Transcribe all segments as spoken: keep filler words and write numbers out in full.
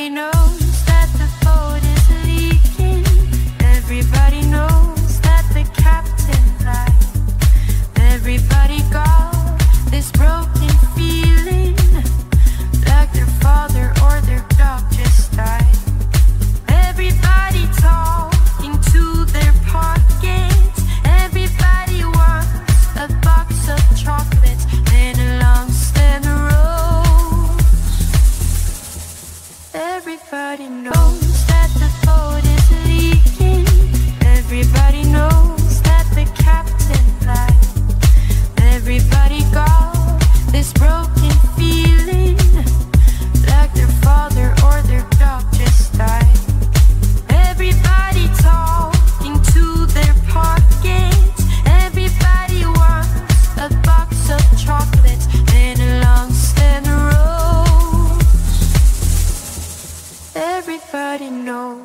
Everybody knows that the boat is leaking. Everybody knows that the captain lied. Everybody got this broken feeling, like their father or their dog just died. Everybody talking to their pockets. Everybody wants a box of chocolates and a long stem of rose. Everybody knows that the boat is leaking. Everybody knows that the captain lied. Everybody got this broken feeling, like their father or their dog just died. Everybody talking to their pockets. Everybody wants a box of chocolates and a long stem of rose. Everybody knows.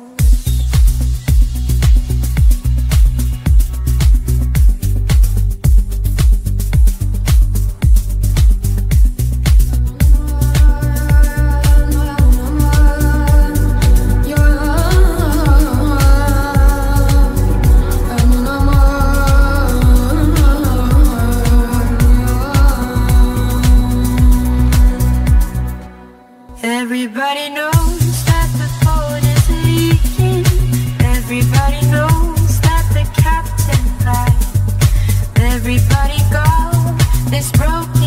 Everybody knows that the boat is leaking. Everybody knows that the captain lied. Everybody got this broken